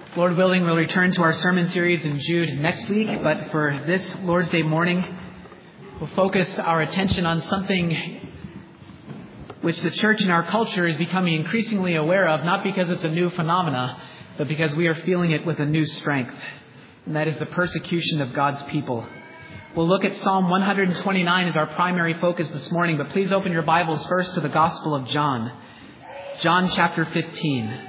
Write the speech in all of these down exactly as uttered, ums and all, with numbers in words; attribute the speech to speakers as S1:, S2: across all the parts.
S1: Lord willing, we'll return to our sermon series in Jude next week, but for this Lord's Day morning, we'll focus our attention on something which the church and our culture is becoming increasingly aware of, not because it's a new phenomena, but because we are feeling it with a new strength, and that is the persecution of God's people. We'll look at Psalm one twenty-nine as our primary focus this morning, but please open your Bibles first to the Gospel of John. John chapter fifteen.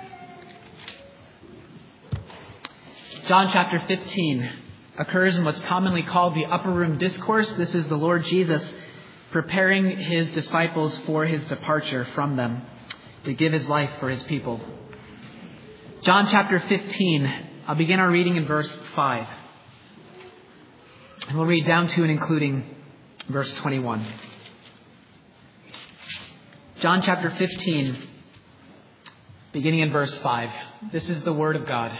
S1: John chapter fifteen occurs in what's commonly called the Upper Room Discourse. This is the Lord Jesus preparing his disciples for his departure from them to give his life for his people. John chapter fifteen, I'll begin our reading in verse five. And we'll read down to and including verse twenty-one. John chapter fifteen, beginning in verse five. This is the word of God.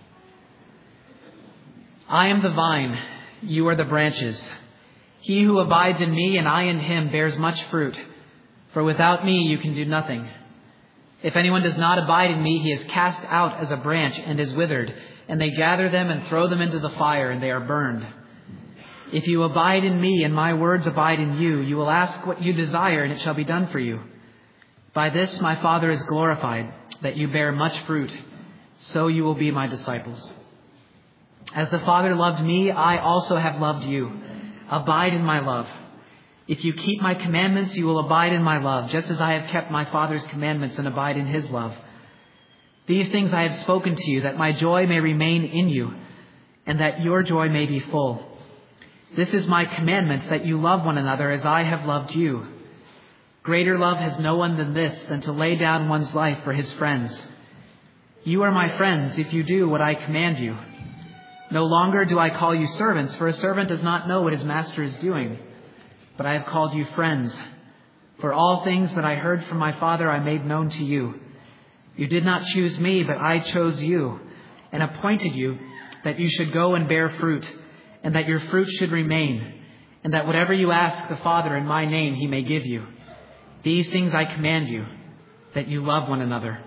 S1: I am the vine, you are the branches. He who abides in me and I in him bears much fruit, for without me you can do nothing. If anyone does not abide in me, he is cast out as a branch and is withered, and they gather them and throw them into the fire, and they are burned. If you abide in me and my words abide in you, you will ask what you desire, and it shall be done for you. By this my Father is glorified, that you bear much fruit, so you will be my disciples. As the Father loved me, I also have loved you. Abide in my love. If you keep my commandments, you will abide in my love, just as I have kept my Father's commandments and abide in his love. These things I have spoken to you, that my joy may remain in you, and that your joy may be full. This is my commandment, that you love one another as I have loved you. Greater love has no one than this, than to lay down one's life for his friends. You are my friends if you do what I command you. No longer do I call you servants, for a servant does not know what his master is doing. But I have called you friends. For all things that I heard from my Father I made known to you. You did not choose me, but I chose you, and appointed you that you should go and bear fruit, and that your fruit should remain, and that whatever you ask the Father in my name he may give you. These things I command you, that you love one another.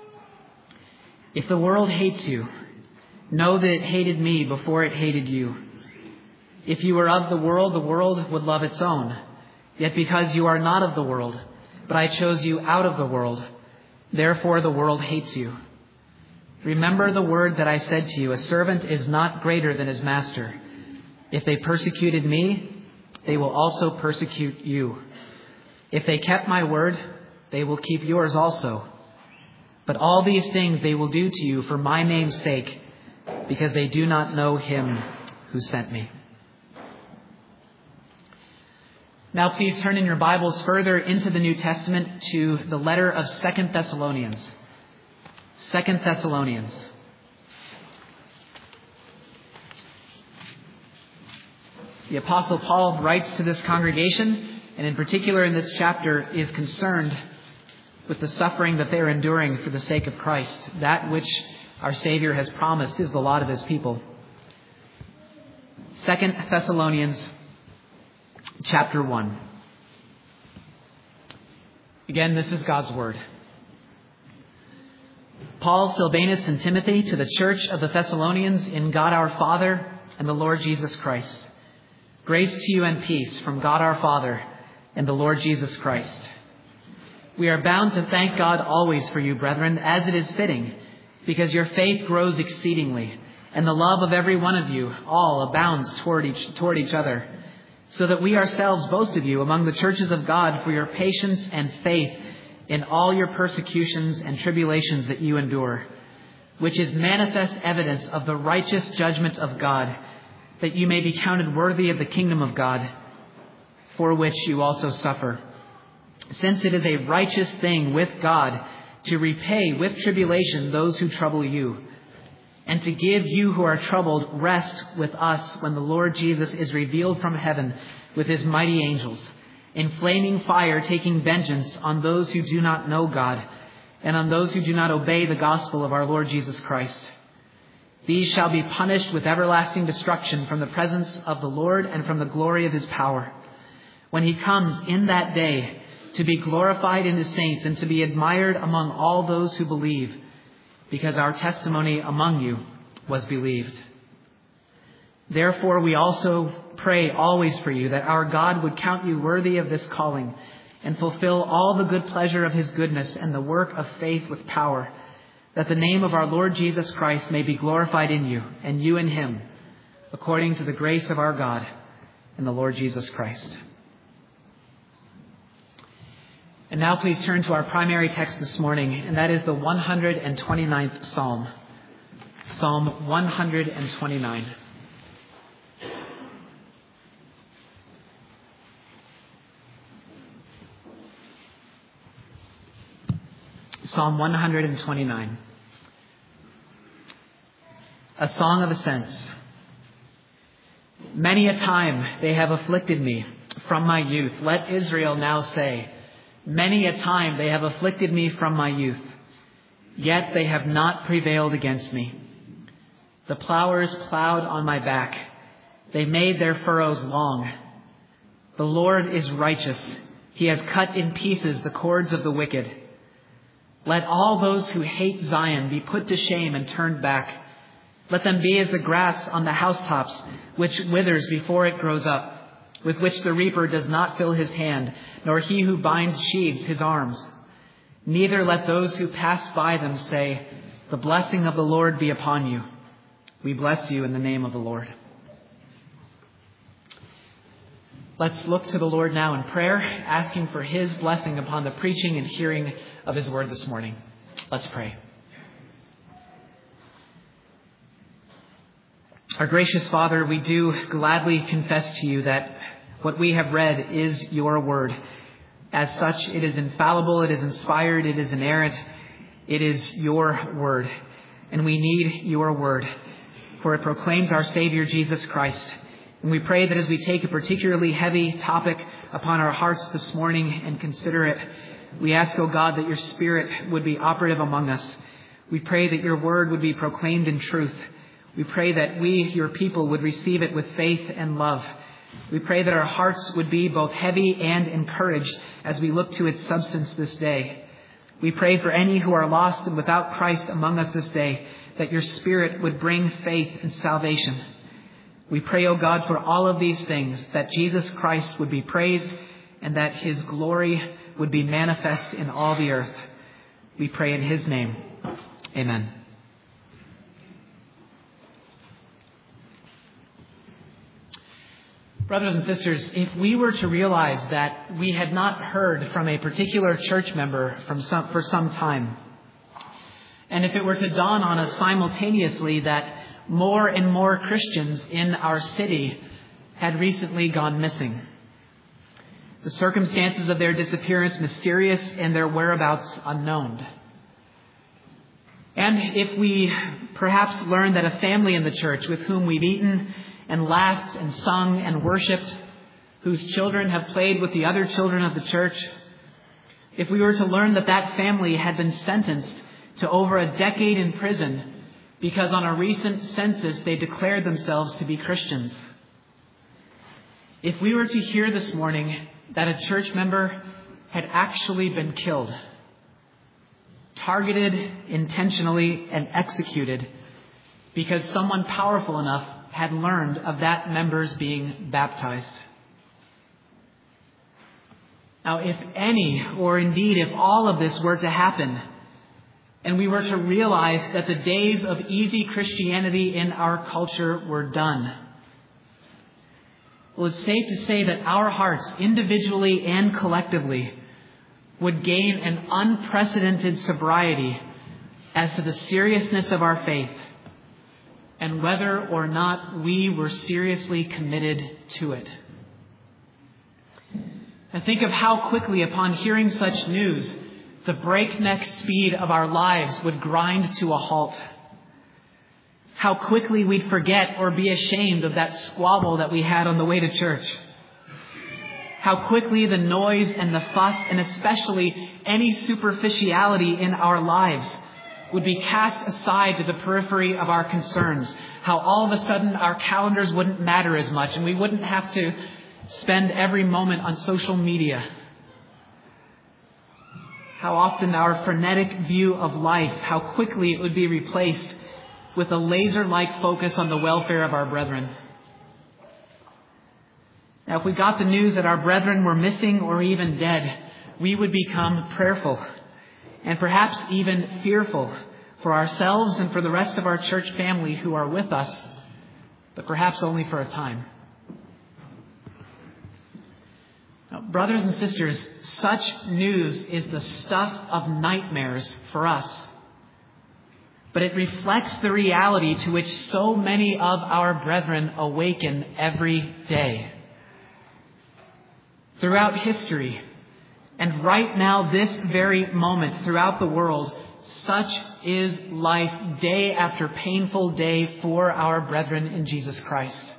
S1: If the world hates you, know that it hated me before it hated you. If you were of the world, the world would love its own. Yet because you are not of the world, but I chose you out of the world, therefore the world hates you. Remember the word that I said to you, a servant is not greater than his master. If they persecuted me, they will also persecute you. If they kept my word, they will keep yours also. But all these things they will do to you for my name's sake, because they do not know him who sent me. Now please turn in your Bibles further into the New Testament to the letter of Second Thessalonians. Second Thessalonians. The Apostle Paul writes to this congregation, and in particular in this chapter is concerned with the suffering that they are enduring for the sake of Christ, that which our Savior has promised is the lot of his people. Second Thessalonians chapter one. Again, this is God's word. Paul, Silvanus, and Timothy to the church of the Thessalonians in God our Father and the Lord Jesus Christ. Grace to you and peace from God our Father and the Lord Jesus Christ. We are bound to thank God always for you, brethren, as it is fitting, because your faith grows exceedingly, and the love of every one of you all abounds toward each, toward each other, so that we ourselves boast of you among the churches of God for your patience and faith in all your persecutions and tribulations that you endure, which is manifest evidence of the righteous judgment of God, that you may be counted worthy of the kingdom of God, for which you also suffer. Since it is a righteous thing with God to repay with tribulation those who trouble you, and to give you who are troubled rest with us when the Lord Jesus is revealed from heaven with his mighty angels, in flaming fire taking vengeance on those who do not know God, and on those who do not obey the gospel of our Lord Jesus Christ. These shall be punished with everlasting destruction from the presence of the Lord and from the glory of his power, when he comes in that day to be glorified in his saints and to be admired among all those who believe, because our testimony among you was believed. Therefore, we also pray always for you that our God would count you worthy of this calling and fulfill all the good pleasure of his goodness and the work of faith with power, that the name of our Lord Jesus Christ may be glorified in you and you in him, according to the grace of our God and the Lord Jesus Christ. And now please turn to our primary text this morning, and that is the one hundred twenty-ninth Psalm. Psalm one hundred twenty-nine. Psalm one hundred twenty-nine. A song of ascents. Many a time they have afflicted me from my youth. Let Israel now say, many a time they have afflicted me from my youth, yet they have not prevailed against me. The plowers plowed on my back. They made their furrows long. The Lord is righteous. He has cut in pieces the cords of the wicked. Let all those who hate Zion be put to shame and turned back. Let them be as the grass on the housetops, which withers before it grows up, with which the reaper does not fill his hand, nor he who binds sheaves his arms. Neither let those who pass by them say, the blessing of the Lord be upon you. We bless you in the name of the Lord. Let's look to the Lord now in prayer, asking for his blessing upon the preaching and hearing of his word this morning. Let's pray. Our gracious Father, we do gladly confess to you that what we have read is your word. As such, it is infallible, it is inspired, it is inerrant, it is your word. And we need your word, for it proclaims our Savior Jesus Christ. And we pray that as we take a particularly heavy topic upon our hearts this morning and consider it, we ask, O God, that your Spirit would be operative among us. We pray that your word would be proclaimed in truth. We pray that we, your people, would receive it with faith and love. We pray that our hearts would be both heavy and encouraged as we look to its substance this day. We pray for any who are lost and without Christ among us this day, that your Spirit would bring faith and salvation. We pray, O God, for all of these things, that Jesus Christ would be praised and that his glory would be manifest in all the earth. We pray in his name. Amen. Brothers and sisters, if we were to realize that we had not heard from a particular church member from some, for some time, and if it were to dawn on us simultaneously that more and more Christians in our city had recently gone missing, the circumstances of their disappearance mysterious and their whereabouts unknown, and if we perhaps learned that a family in the church with whom we've eaten and laughed and sung and worshipped, whose children have played with the other children of the church, if we were to learn that that family had been sentenced to over a decade in prison because on a recent census they declared themselves to be Christians, if we were to hear this morning that a church member had actually been killed, targeted intentionally and executed because someone powerful enough had learned of that member's being baptized. Now, if any, or indeed if all of this were to happen, and we were to realize that the days of easy Christianity in our culture were done, well, it's safe to say that our hearts, individually and collectively, would gain an unprecedented sobriety as to the seriousness of our faith and whether or not we were seriously committed to it. And think of how quickly, upon hearing such news, the breakneck speed of our lives would grind to a halt. How quickly we'd forget or be ashamed of that squabble that we had on the way to church. How quickly the noise and the fuss, and especially any superficiality in our lives, would be cast aside to the periphery of our concerns. How all of a sudden our calendars wouldn't matter as much and we wouldn't have to spend every moment on social media. How often our frenetic view of life, how quickly it would be replaced with a laser-like focus on the welfare of our brethren. Now, if we got the news that our brethren were missing or even dead, we would become prayerful and perhaps even fearful for ourselves and for the rest of our church family who are with us, but perhaps only for a time. Now, brothers and sisters, such news is the stuff of nightmares for us. But it reflects the reality to which so many of our brethren awaken every day. Throughout history, and right now, this very moment, throughout the world, such is life day after painful day for our brethren in Jesus Christ.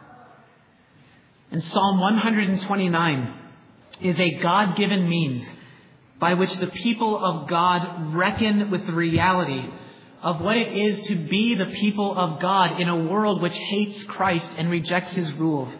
S1: And Psalm one twenty-nine is a God-given means by which the people of God reckon with the reality of what it is to be the people of God in a world which hates Christ and rejects his rule.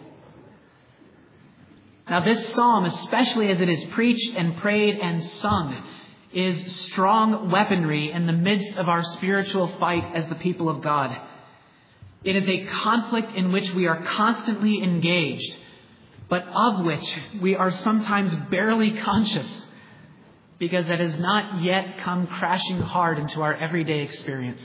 S1: Now, this psalm, especially as it is preached and prayed and sung, is strong weaponry in the midst of our spiritual fight as the people of God. It is a conflict in which we are constantly engaged, but of which we are sometimes barely conscious because it has not yet come crashing hard into our everyday experience.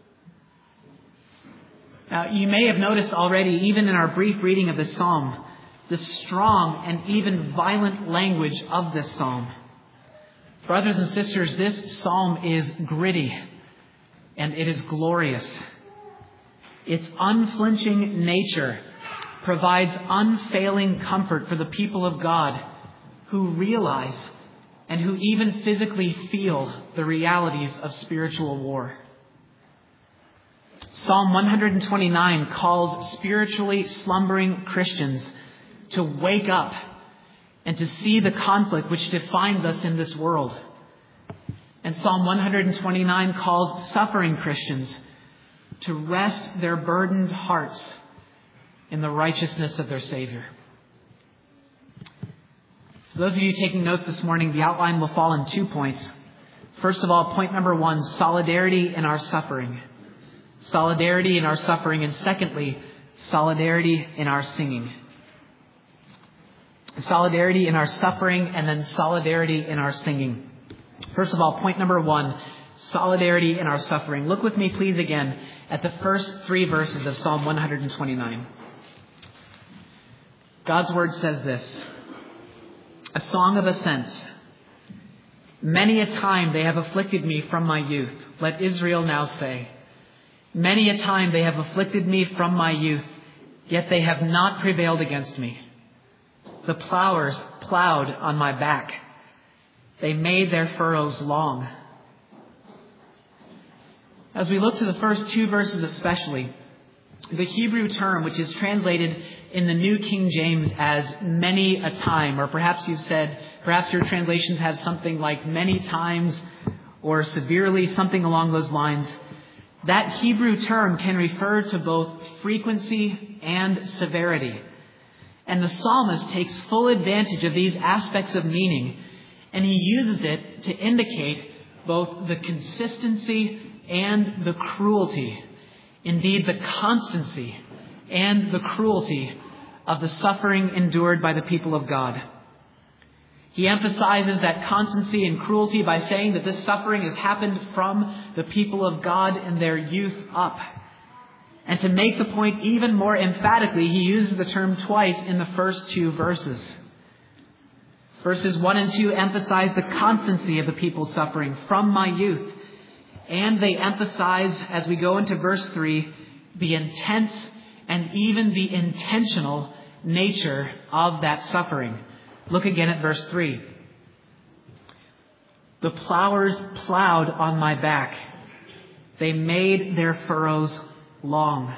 S1: Now, you may have noticed already, even in our brief reading of this psalm, the strong and even violent language of this psalm. Brothers and sisters, this psalm is gritty and it is glorious. Its unflinching nature provides unfailing comfort for the people of God who realize and who even physically feel the realities of spiritual war. Psalm one twenty-nine calls spiritually slumbering Christians to wake up and to see the conflict which defines us in this world. And Psalm one twenty-nine calls suffering Christians to rest their burdened hearts in the righteousness of their Savior. For those of you taking notes this morning, the outline will fall in two points. First of all, point number one, solidarity in our suffering. Solidarity in our suffering. And secondly, solidarity in our singing. Solidarity in our suffering, and then solidarity in our singing. First of all, point number one, solidarity in our suffering. Look with me, please, again at the first three verses of Psalm one twenty-nine. God's word says this: a song of ascent. Many a time they have afflicted me from my youth. Let Israel now say. Many a time they have afflicted me from my youth, yet they have not prevailed against me. The plowers plowed on my back. They made their furrows long. As we look to the first two verses especially, the Hebrew term, which is translated in the New King James as many a time, or perhaps you've said, perhaps your translations have something like many times or severely, something along those lines. That Hebrew term can refer to both frequency and severity. And the psalmist takes full advantage of these aspects of meaning, and he uses it to indicate both the consistency and the cruelty, indeed the constancy and the cruelty of the suffering endured by the people of God. He emphasizes that constancy and cruelty by saying that this suffering has happened from the people of God in their youth up. And to make the point even more emphatically, he uses the term twice in the first two verses. Verses one and two emphasize the constancy of the people's suffering from my youth. And they emphasize, as we go into verse three, the intense and even the intentional nature of that suffering. Look again at verse three. The plowers plowed on my back. They made their furrows long.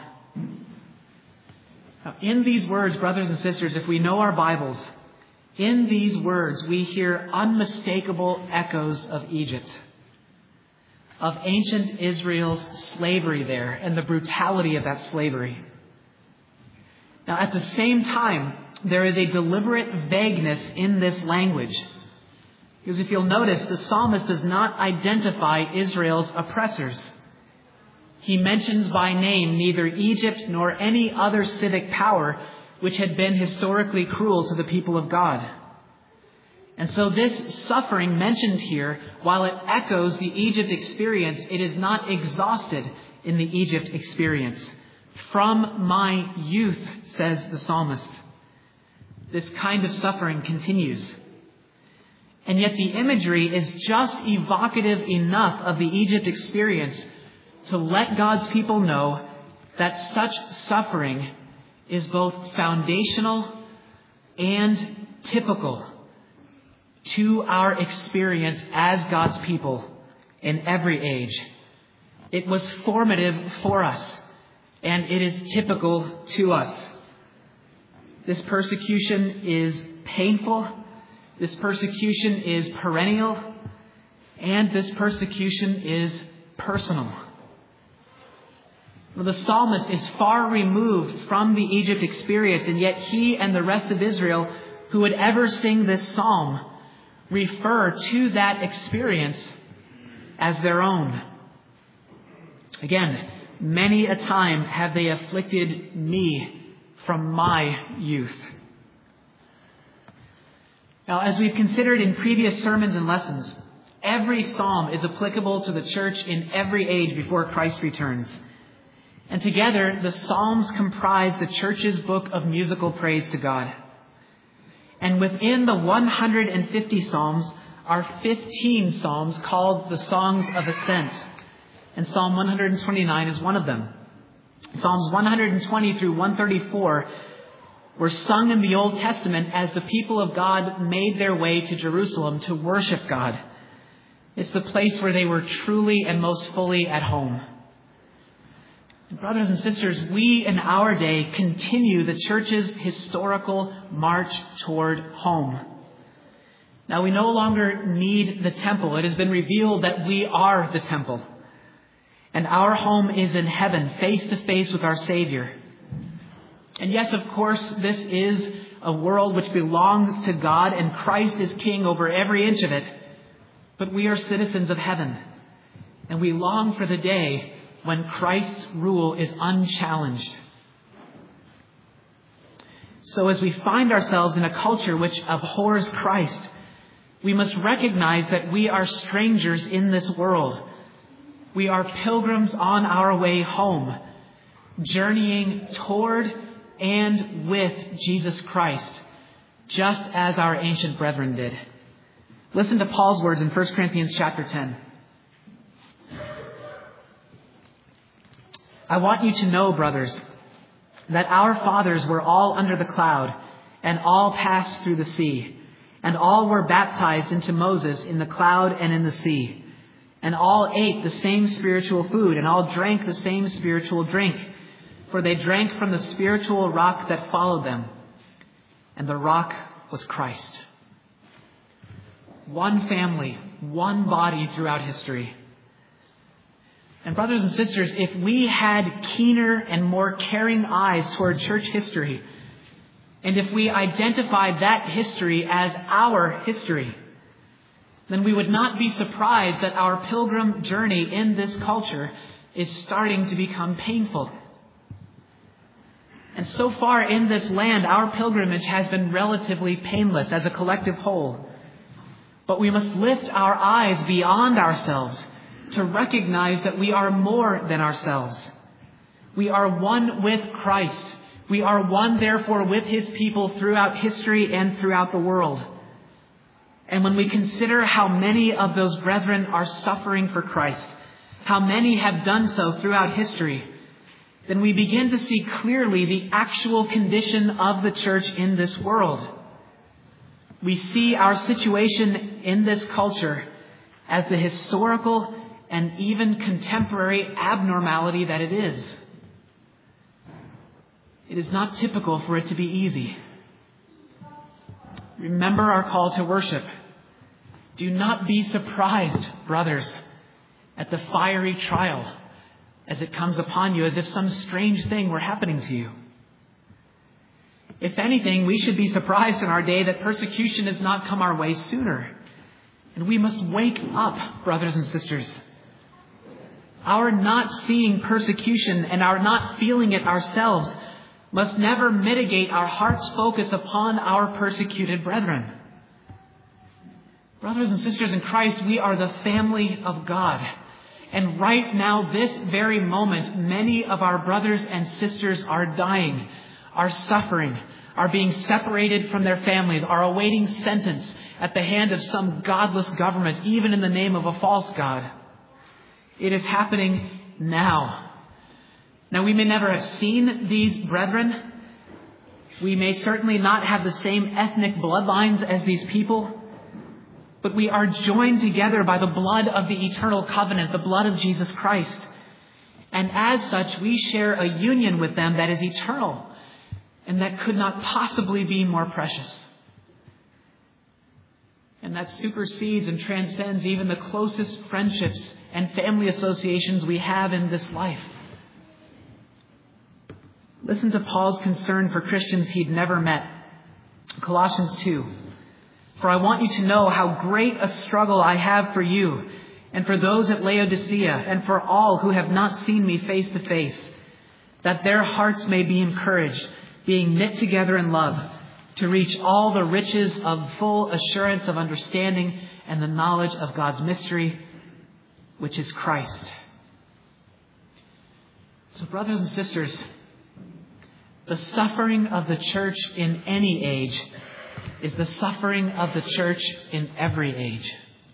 S1: Now, in these words, brothers and sisters, if we know our Bibles, in these words we hear unmistakable echoes of Egypt, of ancient Israel's slavery there and the brutality of that slavery. Now, at the same time, there is a deliberate vagueness in this language. Because if you'll notice, the psalmist does not identify Israel's oppressors. He mentions by name neither Egypt nor any other civic power which had been historically cruel to the people of God. And so this suffering mentioned here, while it echoes the Egypt experience, it is not exhausted in the Egypt experience. From my youth, says the psalmist. This kind of suffering continues. And yet the imagery is just evocative enough of the Egypt experience to let God's people know that such suffering is both foundational and typical to our experience as God's people in every age. It was formative for us, and it is typical to us. This persecution is painful, this persecution is perennial, and this persecution is personal. Well, the psalmist is far removed from the Egypt experience, and yet he and the rest of Israel who would ever sing this psalm refer to that experience as their own. Again, many a time have they afflicted me from my youth. Now, as we've considered in previous sermons and lessons, every psalm is applicable to the church in every age before Christ returns. And together, the Psalms comprise the church's book of musical praise to God. And within the one hundred fifty Psalms are fifteen Psalms called the Songs of Ascent. And Psalm one hundred twenty-nine is one of them. Psalms one hundred twenty through one thirty-four were sung in the Old Testament as the people of God made their way to Jerusalem to worship God. It's the place where they were truly and most fully at home. And brothers and sisters, we in our day continue the church's historical march toward home. Now, we no longer need the temple. It has been revealed that we are the temple. And our home is in heaven, face to face with our Savior. And yes, of course, this is a world which belongs to God, and Christ is king over every inch of it. But we are citizens of heaven, and we long for the day when Christ's rule is unchallenged. So as we find ourselves in a culture which abhors Christ, we must recognize that we are strangers in this world. We are pilgrims on our way home, journeying toward and with Jesus Christ, just as our ancient brethren did. Listen to Paul's words in First Corinthians chapter ten. I want you to know, brothers, that our fathers were all under the cloud, and all passed through the sea, and all were baptized into Moses in the cloud and in the sea, and all ate the same spiritual food, and all drank the same spiritual drink, for they drank from the spiritual rock that followed them, and the rock was Christ. One family, one body throughout history. And brothers and sisters, if we had keener and more caring eyes toward church history, and if we identified that history as our history, then we would not be surprised that our pilgrim journey in this culture is starting to become painful. And so far in this land, our pilgrimage has been relatively painless as a collective whole. But we must lift our eyes beyond ourselves to recognize that we are more than ourselves. We are one with Christ. We are one, therefore, with His people throughout history and throughout the world. And when we consider how many of those brethren are suffering for Christ, how many have done so throughout history, then we begin to see clearly the actual condition of the church in this world. We see our situation in this culture as the historical and even contemporary abnormality that it is. It is not typical for it to be easy. Remember our call to worship. Do not be surprised, brothers, at the fiery trial as it comes upon you, as if some strange thing were happening to you. If anything, we should be surprised in our day that persecution has not come our way sooner. And we must wake up, brothers and sisters. Our not seeing persecution and our not feeling it ourselves must never mitigate our heart's focus upon our persecuted brethren. Brothers and sisters in Christ, we are the family of God. And right now, this very moment, many of our brothers and sisters are dying, are suffering, are being separated from their families, are awaiting sentence at the hand of some godless government, even in the name of a false god. It is happening now. Now, we may never have seen these brethren. We may certainly not have the same ethnic bloodlines as these people. But we are joined together by the blood of the eternal covenant, the blood of Jesus Christ. And as such, we share a union with them that is eternal and that could not possibly be more precious. And that supersedes and transcends even the closest friendships and family associations we have in this life. Listen to Paul's concern for Christians he'd never met. Colossians two. For I want you to know how great a struggle I have for you and for those at Laodicea and for all who have not seen me face to face, that their hearts may be encouraged, being knit together in love, to reach all the riches of full assurance of understanding and the knowledge of God's mystery, which is Christ. So, brothers and sisters, the suffering of the church in any age is the suffering of the church in every age.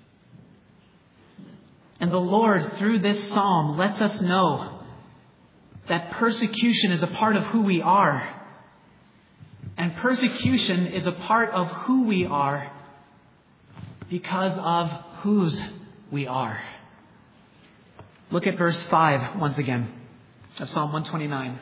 S1: And the Lord, through this psalm, lets us know that persecution is a part of who we are. And persecution is a part of who we are because of whose we are. Look at verse five once again of Psalm one twenty-nine.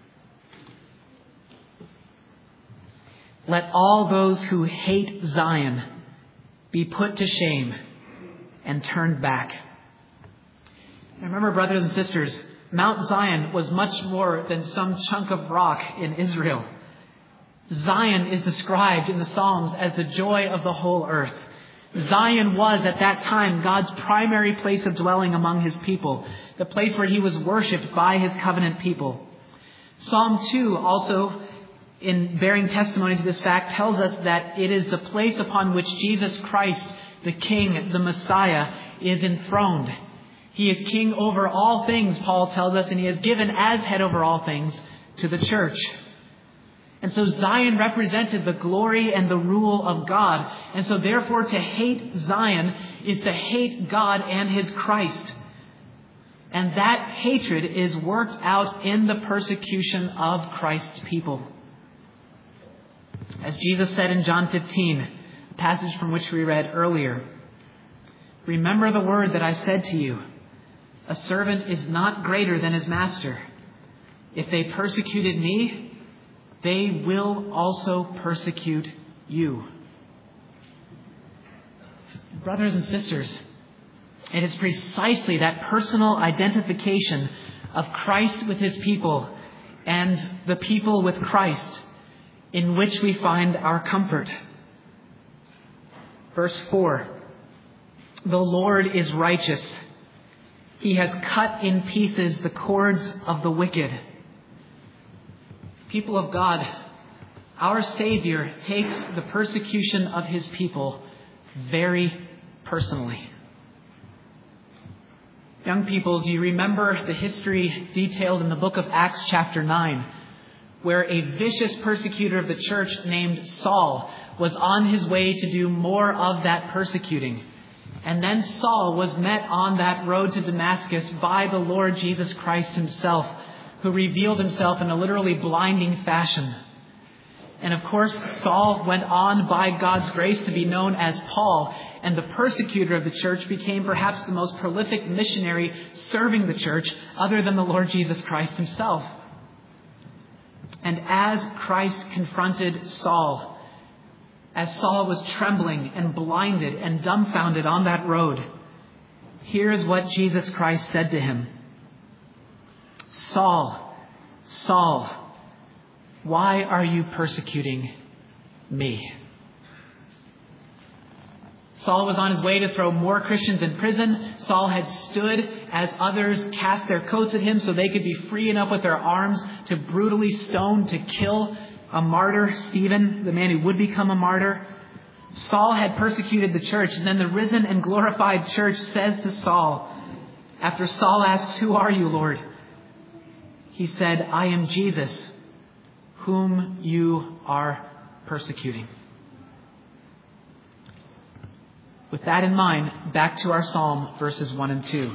S1: Let all those who hate Zion be put to shame and turned back. And remember, brothers and sisters, Mount Zion was much more than some chunk of rock in Israel. Zion is described in the Psalms as the joy of the whole earth. Zion was at that time God's primary place of dwelling among his people, the place where he was worshipped by his covenant people. Psalm two also, in bearing testimony to this fact, tells us that it is the place upon which Jesus Christ, the King, the Messiah, is enthroned. He is king over all things, Paul tells us, and he is given as head over all things to the church. And so Zion represented the glory and the rule of God. And so therefore to hate Zion is to hate God and his Christ. And that hatred is worked out in the persecution of Christ's people. As Jesus said in John fifteen, a passage from which we read earlier, remember the word that I said to you, a servant is not greater than his master. If they persecuted me, they will also persecute you. Brothers and sisters, it is precisely that personal identification of Christ with his people and the people with Christ in which we find our comfort. Verse four, the Lord is righteous. He has cut in pieces the cords of the wicked. People of God, our Savior takes the persecution of his people very personally. Young people, do you remember the history detailed in the book of Acts chapter nine, where a vicious persecutor of the church named Saul was on his way to do more of that persecuting? And then Saul was met on that road to Damascus by the Lord Jesus Christ himself, who revealed himself in a literally blinding fashion. And of course, Saul went on by God's grace to be known as Paul, and the persecutor of the church became perhaps the most prolific missionary serving the church other than the Lord Jesus Christ himself. And as Christ confronted Saul, as Saul was trembling and blinded and dumbfounded on that road, here's what Jesus Christ said to him. Saul, Saul, why are you persecuting me? Saul was on his way to throw more Christians in prison. Saul had stood as others cast their coats at him so they could be free enough with their arms to brutally stone, to kill a martyr, Stephen, the man who would become a martyr. Saul had persecuted the church, and then the risen and glorified church says to Saul, after Saul asks, "Who are you, Lord?" He said, "I am Jesus, whom you are persecuting." With that in mind, back to our psalm, verses one and two.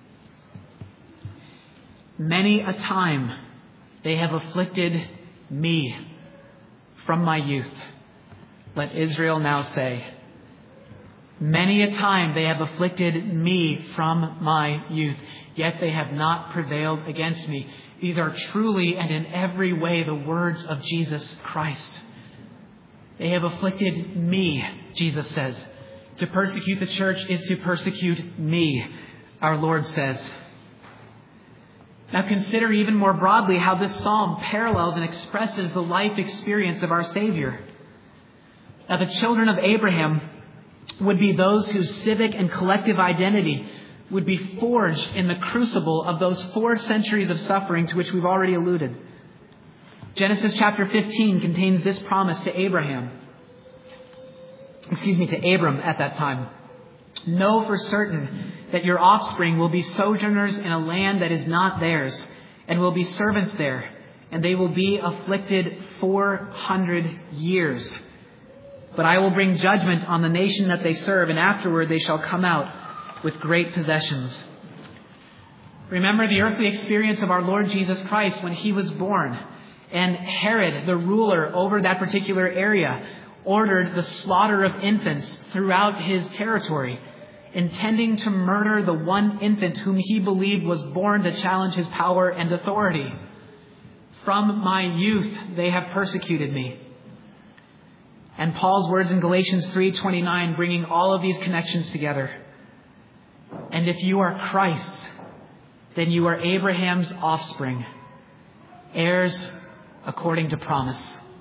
S1: Many a time they have afflicted me from my youth. Let Israel now say, many a time they have afflicted me from my youth, yet they have not prevailed against me. These are truly and in every way the words of Jesus Christ. They have afflicted me, Jesus says. To persecute the church is to persecute me, our Lord says. Now consider even more broadly how this psalm parallels and expresses the life experience of our Savior. Now the children of Abraham would be those whose civic and collective identity would be forged in the crucible of those four centuries of suffering to which we've already alluded. Genesis chapter fifteen contains this promise to Abraham. Excuse me, to Abram at that time. Know for certain that your offspring will be sojourners in a land that is not theirs, and will be servants there, and they will be afflicted four hundred years. But I will bring judgment on the nation that they serve, and afterward they shall come out with great possessions. Remember the earthly experience of our Lord Jesus Christ when he was born, and Herod, the ruler over that particular area, ordered the slaughter of infants throughout his territory, intending to murder the one infant whom he believed was born to challenge his power and authority. From my youth they have persecuted me. And Paul's words in Galatians three twenty-nine, bringing all of these connections together. And if you are Christ's, then you are Abraham's offspring, heirs according to promise.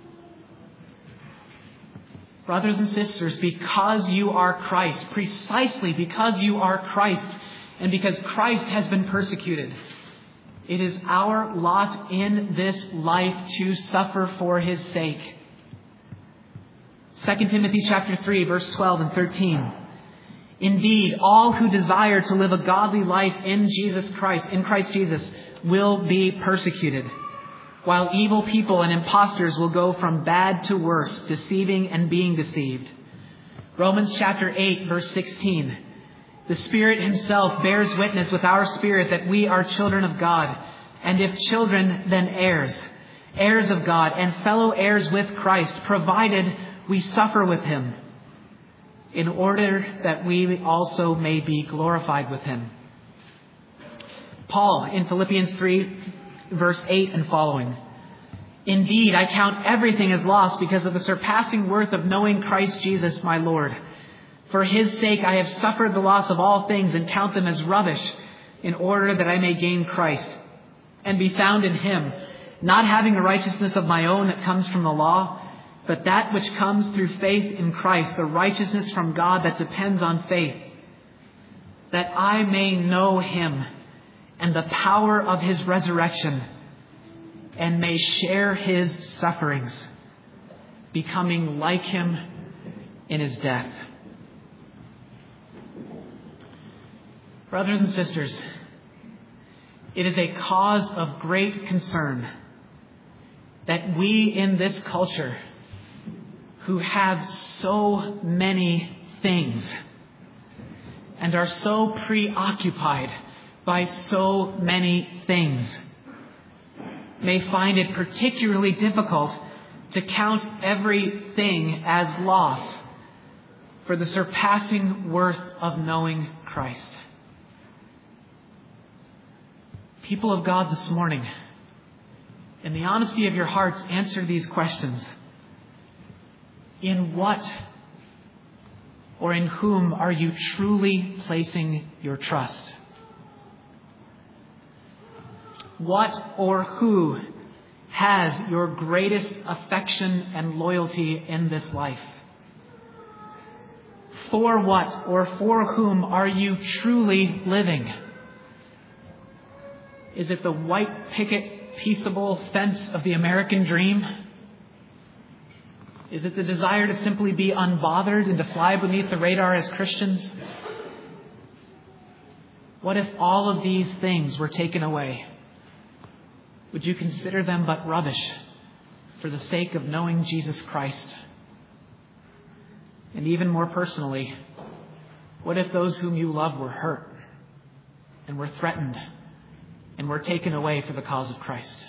S1: Brothers and sisters, because you are Christ, precisely because you are Christ, and because Christ has been persecuted, it is our lot in this life to suffer for his sake. Second Timothy chapter three, verse twelve and thirteen. Indeed, all who desire to live a godly life in Jesus Christ, in Christ Jesus, will be persecuted, while evil people and impostors will go from bad to worse, deceiving and being deceived. Romans chapter eight, verse sixteen. The Spirit himself bears witness with our spirit that we are children of God, and if children, then heirs, heirs of God and fellow heirs with Christ, provided we suffer with him, in order that we also may be glorified with him. Paul in Philippians three, verse eight and following. Indeed, I count everything as loss because of the surpassing worth of knowing Christ Jesus my Lord. For his sake I have suffered the loss of all things and count them as rubbish, in order that I may gain Christ and be found in him, not having a righteousness of my own that comes from the law, but that which comes through faith in Christ, the righteousness from God that depends on faith, that I may know him and the power of his resurrection, and may share his sufferings, becoming like him in his death. Brothers and sisters, it is a cause of great concern that we in this culture, who have so many things and are so preoccupied by so many things, may find it particularly difficult to count everything as loss for the surpassing worth of knowing Christ. People of God, this morning, in the honesty of your hearts, answer these questions. In what or in whom are you truly placing your trust? What or who has your greatest affection and loyalty in this life? For what or for whom are you truly living? Is it the white picket, peaceable fence of the American dream? Is it the desire to simply be unbothered and to fly beneath the radar as Christians? What if all of these things were taken away? Would you consider them but rubbish for the sake of knowing Jesus Christ? And even more personally, what if those whom you love were hurt and were threatened and were taken away for the cause of Christ?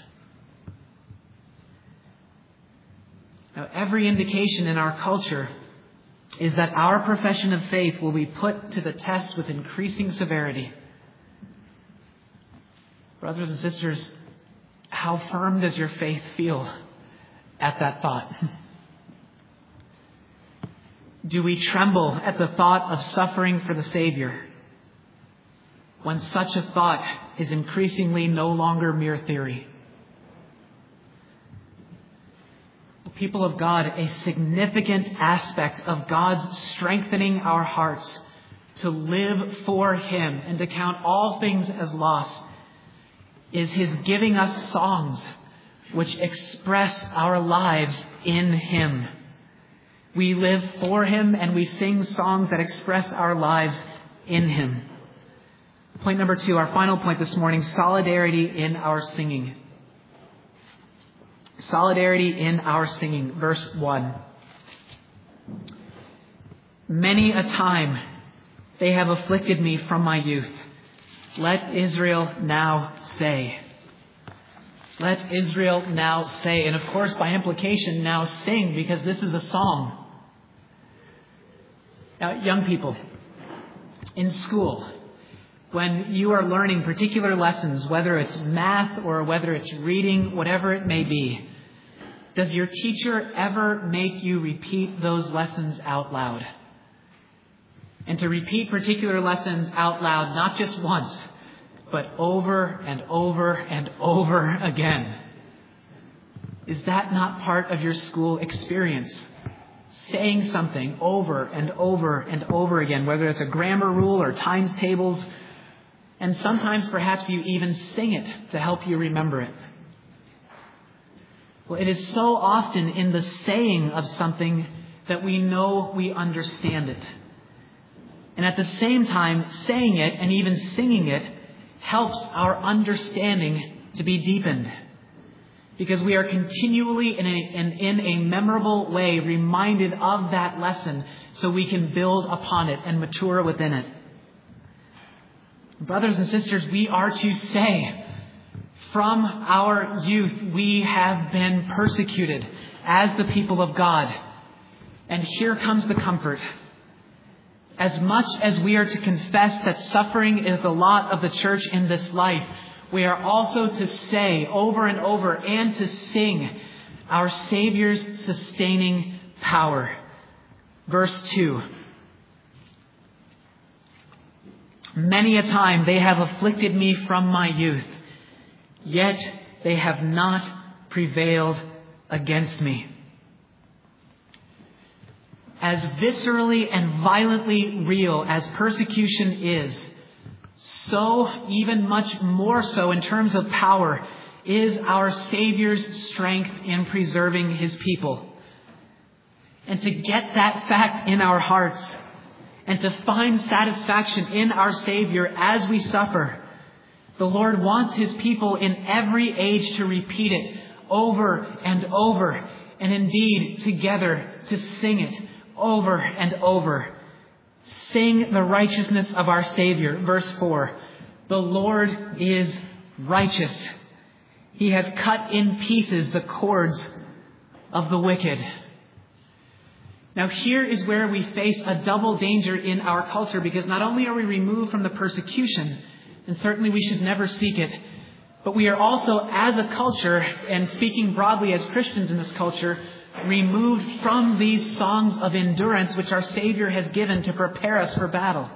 S1: Now, every indication in our culture is that our profession of faith will be put to the test with increasing severity. Brothers and sisters, how firm does your faith feel at that thought? Do we tremble at the thought of suffering for the Savior when such a thought is increasingly no longer mere theory? People of God, a significant aspect of God's strengthening our hearts to live for Him and to count all things as loss is His giving us songs which express our lives in Him. We live for Him and we sing songs that express our lives in Him. Point number two, our final point this morning, solidarity in our singing. Solidarity in our singing. Verse one. Many a time they have afflicted me from my youth. Let Israel now say. Let Israel now say. And of course, by implication, now sing, because this is a song. Now, young people, in school, when you are learning particular lessons, whether it's math or whether it's reading, whatever it may be, does your teacher ever make you repeat those lessons out loud? And to repeat particular lessons out loud, not just once, but over and over and over again. Is that not part of your school experience? Saying something over and over and over again, whether it's a grammar rule or times tables, and sometimes perhaps you even sing it to help you remember it. Well, it is so often in the saying of something that we know we understand it. And at the same time, saying it and even singing it helps our understanding to be deepened. Because we are continually in a, in, in a memorable way reminded of that lesson so we can build upon it and mature within it. Brothers and sisters, we are to say, from our youth we have been persecuted as the people of God. And here comes the comfort. As much as we are to confess that suffering is the lot of the church in this life, we are also to say over and over and to sing our Savior's sustaining power. Verse two. Many a time they have afflicted me from my youth, yet they have not prevailed against me. As viscerally and violently real as persecution is, so even much more so in terms of power is our Savior's strength in preserving His people. And to get that fact in our hearts and to find satisfaction in our Savior as we suffer, the Lord wants His people in every age to repeat it over and over, and indeed together to sing it over and over. Sing the righteousness of our Savior. Verse four. The Lord is righteous. He has cut in pieces the cords of the wicked. Now here is where we face a double danger in our culture, because not only are we removed from the persecution, and certainly we should never seek it, but we are also, as a culture, and speaking broadly as Christians in this culture, removed from these songs of endurance which our Savior has given to prepare us for battle.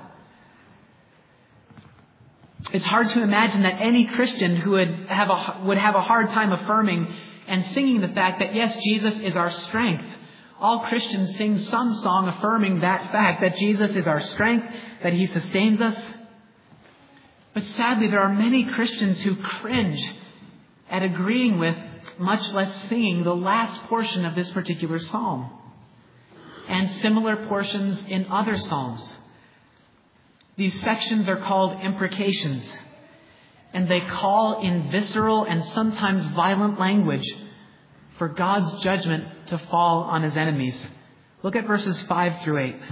S1: It's hard to imagine that any Christian who would have a, would have a hard time affirming and singing the fact that yes, Jesus is our strength, All Christians sing some song affirming that fact, that Jesus is our strength, that he sustains us. But sadly, there are many Christians who cringe at agreeing with, much less singing, the last portion of this particular psalm, and similar portions in other psalms. These sections are called imprecations, and they call in visceral and sometimes violent language for God's judgment to fall on his enemies. Look at verses five through eight.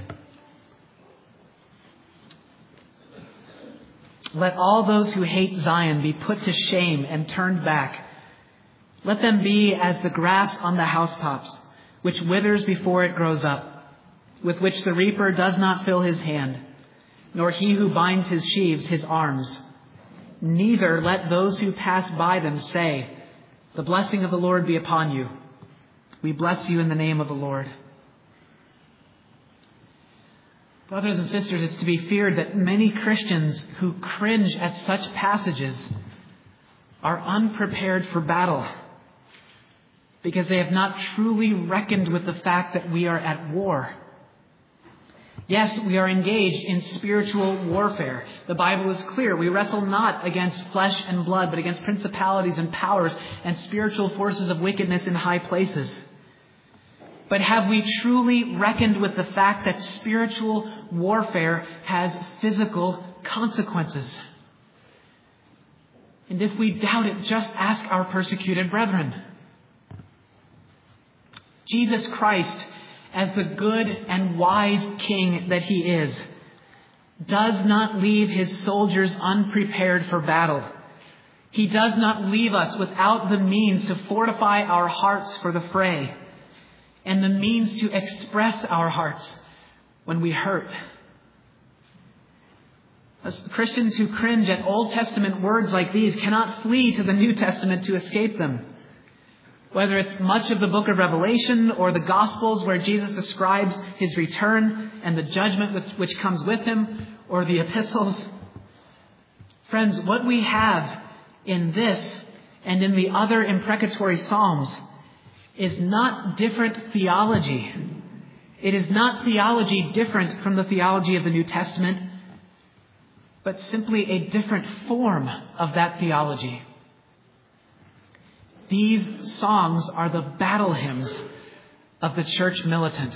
S1: Let all those who hate Zion be put to shame and turned back. Let them be as the grass on the housetops, which withers before it grows up, with which the reaper does not fill his hand, nor he who binds his sheaves his arms. Neither let those who pass by them say, the blessing of the Lord be upon you. We bless you in the name of the Lord. Brothers and sisters, it's to be feared that many Christians who cringe at such passages are unprepared for battle because they have not truly reckoned with the fact that we are at war. Yes, we are engaged in spiritual warfare. The Bible is clear. We wrestle not against flesh and blood, but against principalities and powers and spiritual forces of wickedness in high places. But have we truly reckoned with the fact that spiritual warfare has physical consequences? And if we doubt it, just ask our persecuted brethren. Jesus Christ, as the good and wise King that he is, does not leave his soldiers unprepared for battle. He does not leave us without the means to fortify our hearts for the fray and the means to express our hearts when we hurt. As Christians who cringe at Old Testament words like these cannot flee to the New Testament to escape them. Whether it's much of the book of Revelation or the Gospels where Jesus describes his return and the judgment with, which comes with him, or the epistles. Friends, what we have in this and in the other imprecatory psalms is not different theology. It is not theology different from the theology of the New Testament, but simply a different form of that theology. These songs are the battle hymns of the church militant.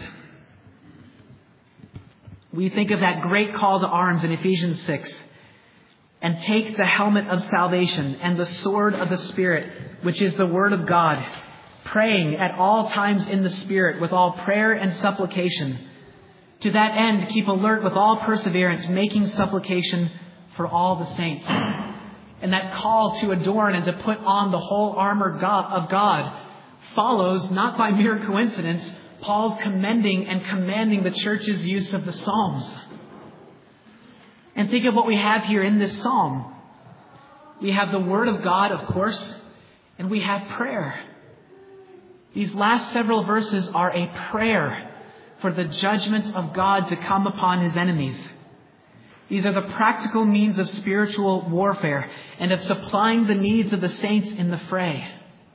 S1: We think of that great call to arms in Ephesians six. And take the helmet of salvation and the sword of the Spirit, which is the word of God, praying at all times in the Spirit with all prayer and supplication. To that end, keep alert with all perseverance, making supplication for all the saints. And that call to adorn and to put on the whole armor of God follows, not by mere coincidence, Paul's commending and commanding the church's use of the Psalms. And think of what we have here in this psalm. We have the Word of God, of course, and we have prayer. These last several verses are a prayer for the judgments of God to come upon his enemies. These are the practical means of spiritual warfare and of supplying the needs of the saints in the fray.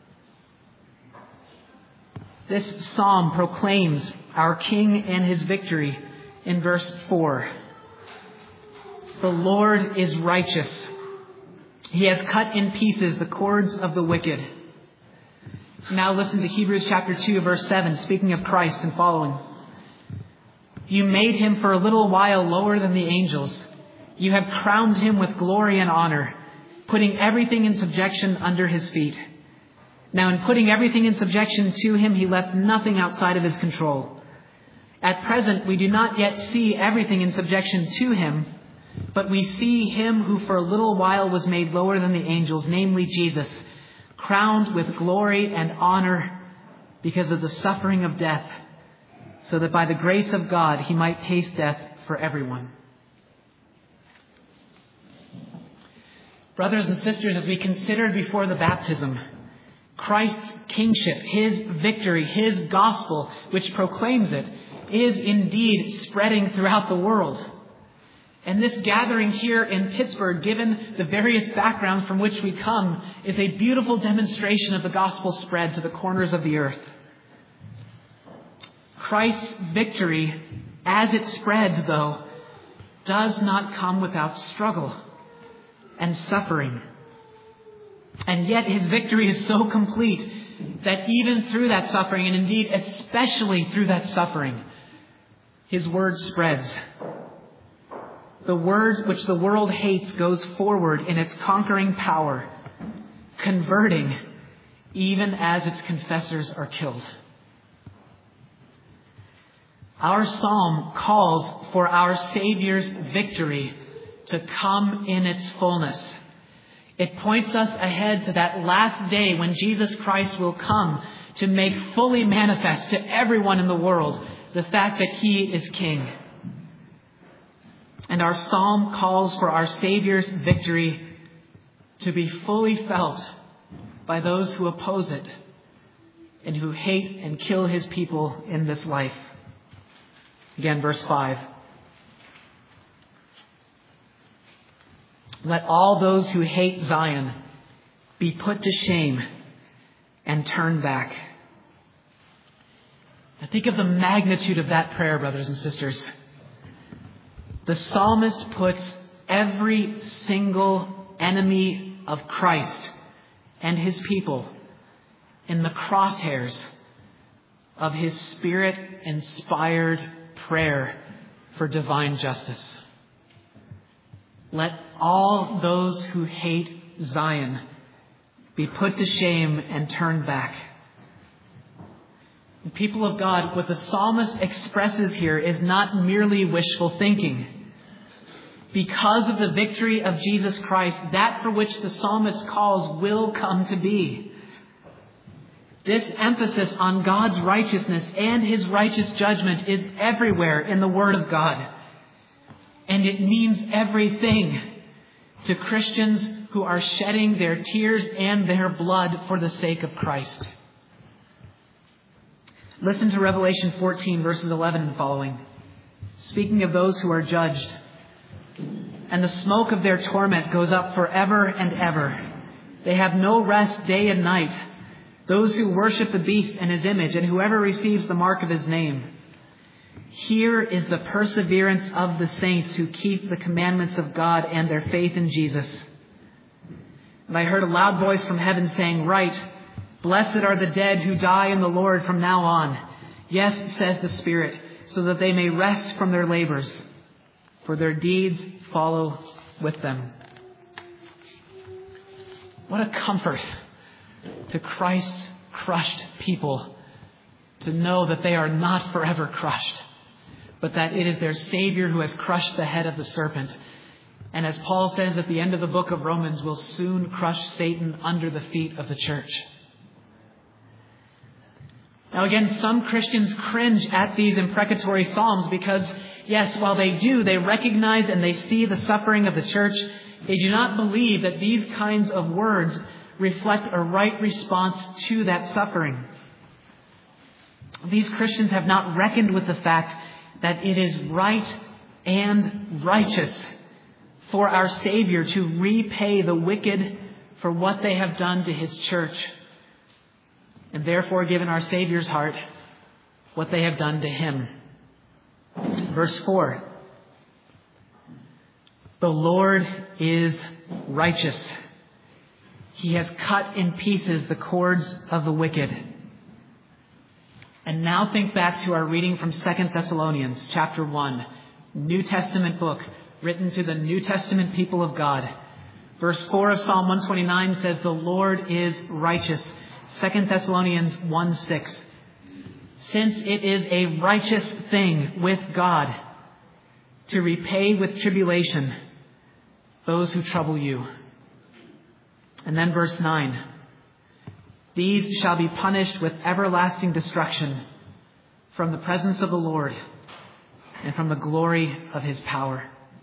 S1: This psalm proclaims our King and his victory in verse four. The Lord is righteous. He has cut in pieces the cords of the wicked. Now listen to Hebrews chapter two, verse seven, speaking of Christ and following. You made him for a little while lower than the angels. You have crowned him with glory and honor, putting everything in subjection under his feet. Now in putting everything in subjection to him, he left nothing outside of his control. At present, we do not yet see everything in subjection to him, but we see him who for a little while was made lower than the angels, namely Jesus, crowned with glory and honor because of the suffering of death, so that by the grace of God he might taste death for everyone. Brothers and sisters, as we considered before the baptism, Christ's kingship, his victory, his gospel, which proclaims it, is indeed spreading throughout the world. And this gathering here in Pittsburgh, given the various backgrounds from which we come, is a beautiful demonstration of the gospel spread to the corners of the earth. Christ's victory, as it spreads, though, does not come without struggle and suffering. And yet his victory is so complete that even through that suffering, and indeed especially through that suffering, his word spreads. The word which the world hates goes forward in its conquering power, converting even as its confessors are killed. Our psalm calls for our Savior's victory to come in its fullness. It points us ahead to that last day when Jesus Christ will come to make fully manifest to everyone in the world the fact that he is King. And our psalm calls for our Savior's victory to be fully felt by those who oppose it and who hate and kill his people in this life. Again, verse five. Let all those who hate Zion be put to shame and turn back. Now think of the magnitude of that prayer, brothers and sisters. The psalmist puts every single enemy of Christ and his people in the crosshairs of his Spirit-inspired prayer for divine justice. Let all those who hate Zion be put to shame and turn back. And people of God, what the psalmist expresses here is not merely wishful thinking. Because of the victory of Jesus Christ, that for which the psalmist calls will come to be. This emphasis on God's righteousness and his righteous judgment is everywhere in the Word of God. And it means everything to Christians who are shedding their tears and their blood for the sake of Christ. Listen to Revelation fourteen, verses eleven and following. Speaking of those who are judged. And the smoke of their torment goes up forever and ever. They have no rest day and night. Those who worship the beast and his image, and whoever receives the mark of his name. Here is the perseverance of the saints who keep the commandments of God and their faith in Jesus. And I heard a loud voice from heaven saying, "Write, blessed are the dead who die in the Lord from now on. Yes, says the Spirit, so that they may rest from their labors, for their deeds follow with them." What a comfort to Christ's crushed people to know that they are not forever crushed, but that it is their Savior who has crushed the head of the serpent. And as Paul says at the end of the book of Romans, will soon crush Satan under the feet of the church. Now again, some Christians cringe at these imprecatory psalms because, yes, while they do, they recognize and they see the suffering of the church, they do not believe that these kinds of words reflect a right response to that suffering. These Christians have not reckoned with the fact that it is right and righteous for our Savior to repay the wicked for what they have done to his church, and therefore given our Savior's heart what they have done to him. Verse four. The Lord is righteous. He has cut in pieces the cords of the wicked. And now think back to our reading from Second Thessalonians chapter one, New Testament book, written to the New Testament people of God. Verse four of Psalm one twenty-nine says, "The Lord is righteous." Second Thessalonians one six. Since it is a righteous thing with God to repay with tribulation those who trouble you. And then verse nine. These shall be punished with everlasting destruction from the presence of the Lord and from the glory of his power.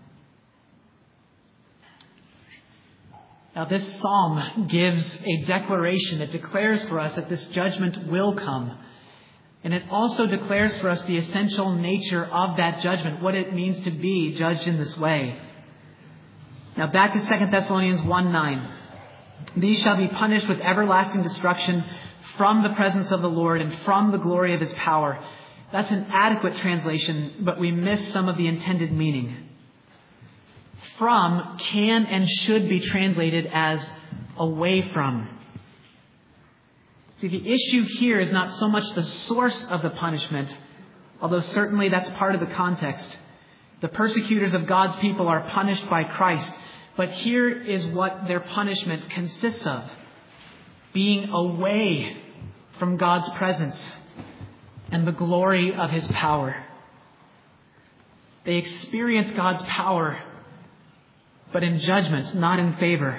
S1: Now this psalm gives a declaration. It declares for us that this judgment will come. And it also declares for us the essential nature of that judgment, what it means to be judged in this way. Now back to Second Thessalonians one nine. These shall be punished with everlasting destruction from the presence of the Lord and from the glory of his power. That's an adequate translation, but we miss some of the intended meaning. From can and should be translated as away from. See, the issue here is not so much the source of the punishment, although certainly that's part of the context. The persecutors of God's people are punished by Christ, but here is what their punishment consists of: being away from God's presence and the glory of His power. They experience God's power, but in judgment, not in favor.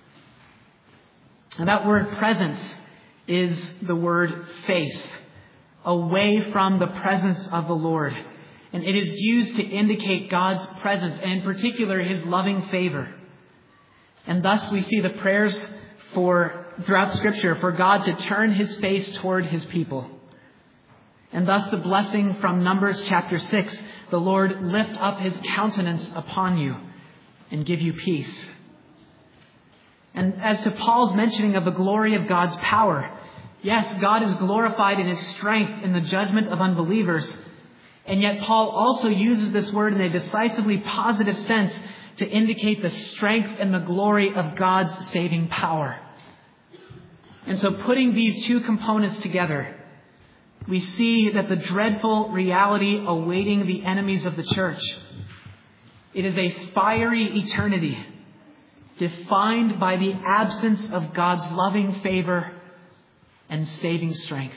S1: And that word presence is the word face, away from the presence of the Lord. And it is used to indicate God's presence, and in particular His loving favor. And thus we see the prayers for throughout Scripture for God to turn His face toward His people. And thus the blessing from Numbers chapter six, the Lord lift up His countenance upon you and give you peace. And as to Paul's mentioning of the glory of God's power, yes, God is glorified in His strength in the judgment of unbelievers. And yet Paul also uses this word in a decisively positive sense to indicate the strength and the glory of God's saving power. And so putting these two components together, we see that the dreadful reality awaiting the enemies of the church, it is a fiery eternity defined by the absence of God's loving favor and saving strength.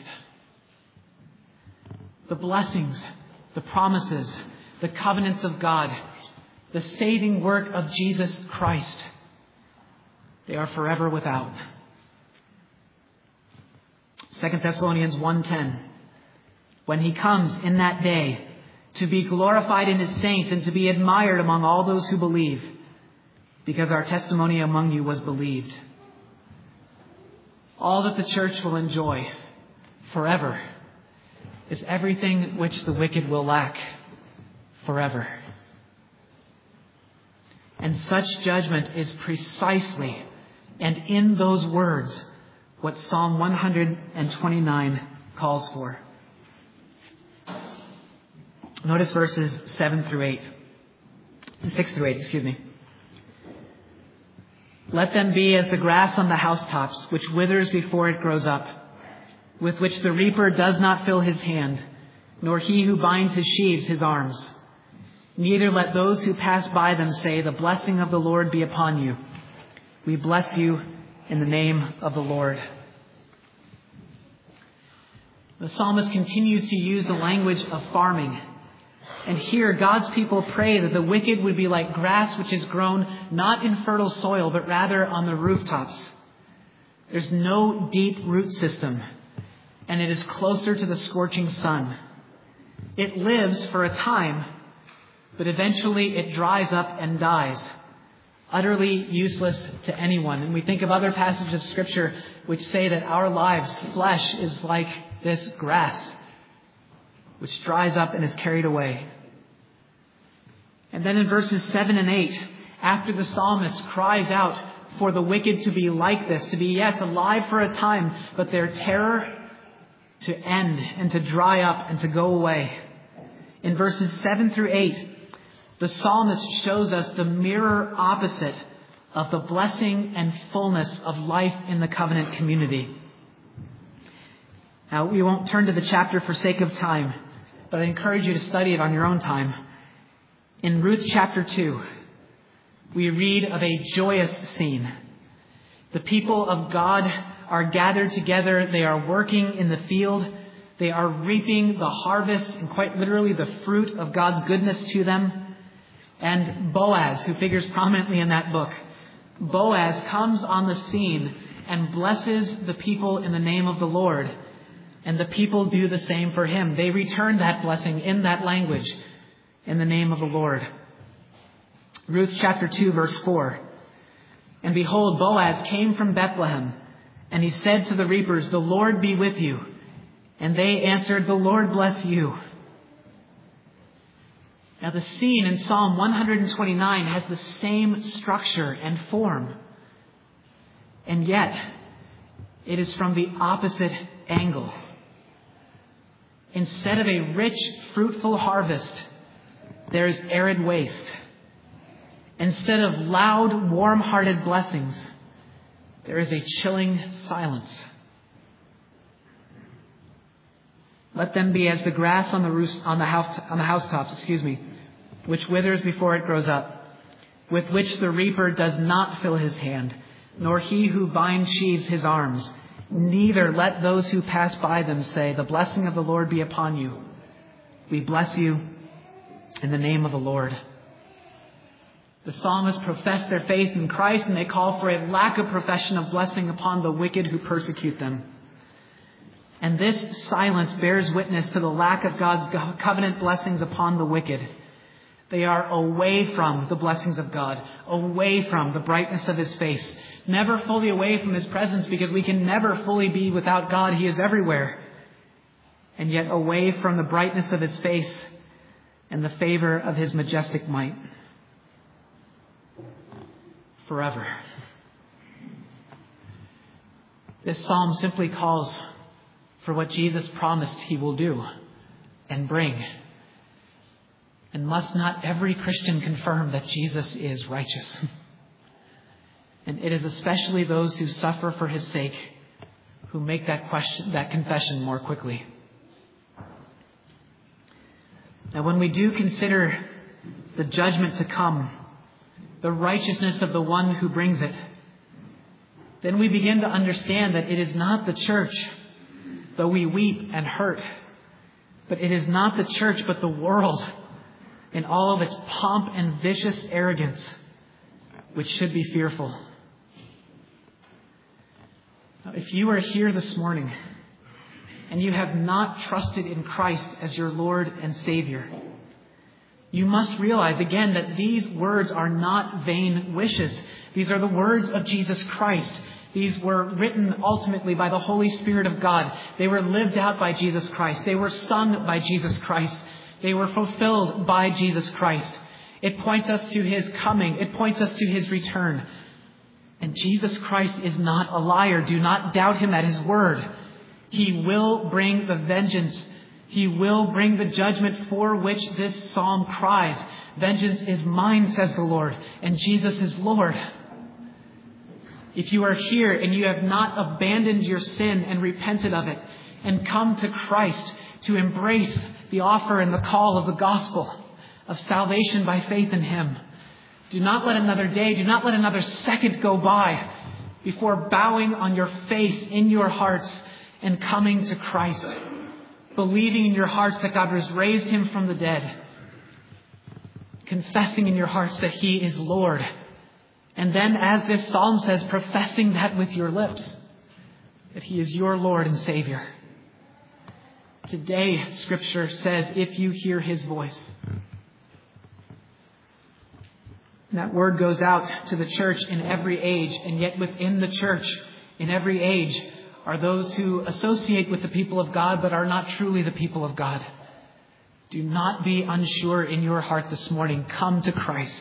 S1: The blessings, the promises, the covenants of God, the saving work of Jesus Christ, they are forever without. Second Thessalonians one ten. When He comes in that day to be glorified in His saints and to be admired among all those who believe, because our testimony among you was believed. All that the church will enjoy forever is everything which the wicked will lack forever. And such judgment is precisely, and in those words, what Psalm one twenty-nine calls for. Notice verses seven through eight. six through eight, excuse me. Let them be as the grass on the housetops, which withers before it grows up, with which the reaper does not fill his hand, nor he who binds his sheaves his arms. Neither let those who pass by them say, the blessing of the Lord be upon you. We bless you in the name of the Lord. The psalmist continues to use the language of farming. And here God's people pray that the wicked would be like grass which is grown not in fertile soil, but rather on the rooftops. There's no deep root system, and it is closer to the scorching sun. It lives for a time, but eventually it dries up and dies, utterly useless to anyone. And we think of other passages of Scripture which say that our lives, flesh, is like this grass, which dries up and is carried away. And then in verses seven and eight, after the psalmist cries out for the wicked to be like this, to be, yes, alive for a time, but their terror to end and to dry up and to go away. In verses seven through eight, the psalmist shows us the mirror opposite of the blessing and fullness of life in the covenant community. Now, we won't turn to the chapter for sake of time, but I encourage you to study it on your own time. In Ruth chapter two, we read of a joyous scene. The people of God are gathered together. They are working in the field. They are reaping the harvest and quite literally the fruit of God's goodness to them. And Boaz, who figures prominently in that book, Boaz comes on the scene and blesses the people in the name of the Lord. And the people do the same for him. They return that blessing in that language, in the name of the Lord. Ruth chapter two, verse four. And behold, Boaz came from Bethlehem, and he said to the reapers, the Lord be with you. And they answered, the Lord bless you. Now the scene in Psalm one twenty-nine has the same structure and form. And yet, it is from the opposite angle. Instead of a rich, fruitful harvest, there is arid waste. Instead of loud, warm-hearted blessings, there is a chilling silence. Let them be as the grass on the roost, on the house, on the housetops, excuse me, which withers before it grows up, with which the reaper does not fill his hand, nor he who binds sheaves his arms. Neither let those who pass by them say, "The blessing of the Lord be upon you." We bless you in the name of the Lord. The psalmists profess their faith in Christ, and they call for a lack of profession of blessing upon the wicked who persecute them. And this silence bears witness to the lack of God's covenant blessings upon the wicked. They are away from the blessings of God, away from the brightness of his face, never fully away from his presence, because we can never fully be without God. He is everywhere. And yet away from the brightness of his face and the favor of his majestic might. Forever. This psalm simply calls for what Jesus promised he will do and bring. And must not every Christian confirm that Jesus is righteous? And it is especially those who suffer for his sake who make that question, that confession more quickly. Now, when we do consider the judgment to come, the righteousness of the one who brings it, then we begin to understand that it is not the church, though we weep and hurt, but it is not the church, but the world in all of its pomp and vicious arrogance, which should be fearful. Now, if you are here this morning and you have not trusted in Christ as your Lord and Savior, you must realize again that these words are not vain wishes. These are the words of Jesus Christ. These were written ultimately by the Holy Spirit of God. They were lived out by Jesus Christ. They were sung by Jesus Christ. They were fulfilled by Jesus Christ. It points us to his coming. It points us to his return. And Jesus Christ is not a liar. Do not doubt him at his word. He will bring the vengeance. He will bring the judgment for which this psalm cries. Vengeance is mine, says the Lord, and Jesus is Lord. If you are here and you have not abandoned your sin and repented of it and come to Christ to embrace the offer and the call of the gospel of salvation by faith in him, do not let another day, do not let another second go by before bowing on your face in your hearts and coming to Christ, believing in your hearts that God has raised him from the dead, confessing in your hearts that he is Lord. And then, as this psalm says, professing that with your lips, that he is your Lord and Savior. Today, Scripture says, if you hear his voice. And that word goes out to the church in every age, and yet within the church in every age are those who associate with the people of God but are not truly the people of God. Do not be unsure in your heart this morning. Come to Christ.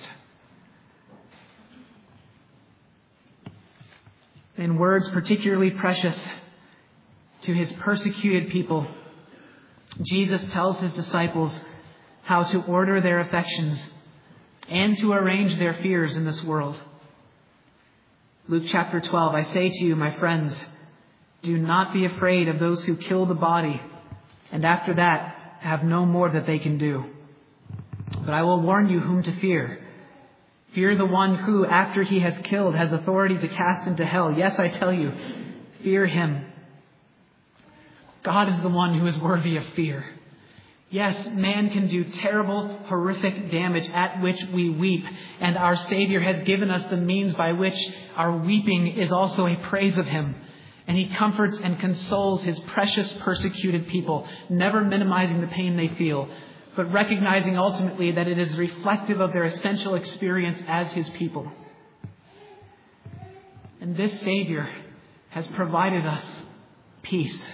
S1: In words particularly precious to his persecuted people, Jesus tells his disciples how to order their affections and to arrange their fears in this world. Luke chapter twelve, I say to you, my friends, do not be afraid of those who kill the body, and after that have no more that they can do. But I will warn you whom to fear. Fear the one who, after he has killed, has authority to cast into hell. Yes, I tell you, fear him. God is the one who is worthy of fear. Yes, man can do terrible, horrific damage at which we weep. And our Savior has given us the means by which our weeping is also a praise of him. And he comforts and consoles his precious persecuted people, never minimizing the pain they feel, but recognizing ultimately that it is reflective of their essential experience as his people. And this Savior has provided us peace.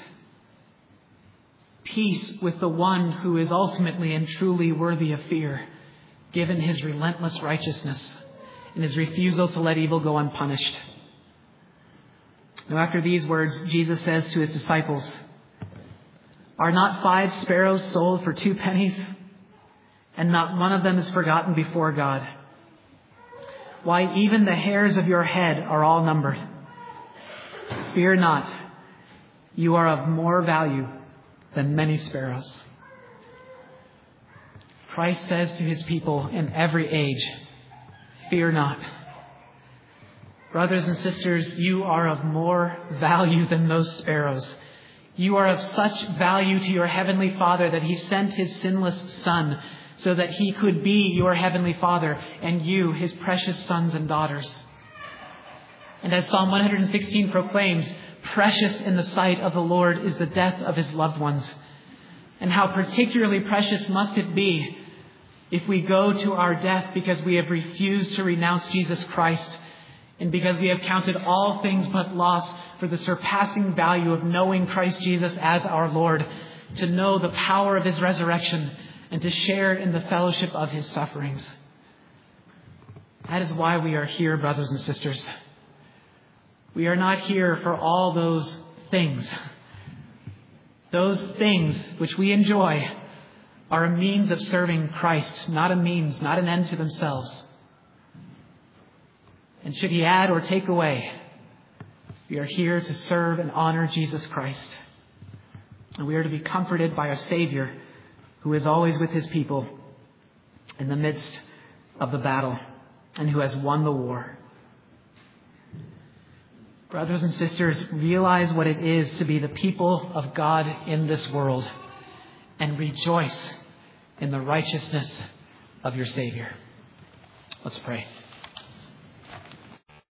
S1: Peace with the one who is ultimately and truly worthy of fear, given his relentless righteousness and his refusal to let evil go unpunished. Now, after these words, Jesus says to his disciples, Are not five sparrows sold for two pennies? And not one of them is forgotten before God. Why, even the hairs of your head are all numbered. Fear not, you are of more value than many sparrows. Christ says to his people in every age, fear not. Brothers and sisters, you are of more value than those sparrows. You are of such value to your heavenly Father that he sent his sinless Son so that he could be your heavenly Father and you, his precious sons and daughters. And as Psalm one sixteen proclaims, precious in the sight of the Lord is the death of his loved ones. And how particularly precious must it be if we go to our death because we have refused to renounce Jesus Christ and because we have counted all things but loss for the surpassing value of knowing Christ Jesus as our Lord, to know the power of his resurrection and to share in the fellowship of his sufferings. That is why we are here, brothers and sisters. We are not here for all those things. Those things which we enjoy are a means of serving Christ, not a means, not an end to themselves. And should he add or take away, we are here to serve and honor Jesus Christ. And we are to be comforted by our Savior, who is always with his people in the midst of the battle and who has won the war. Brothers and sisters, realize what it is to be the people of God in this world and rejoice in the righteousness of your Savior. Let's pray.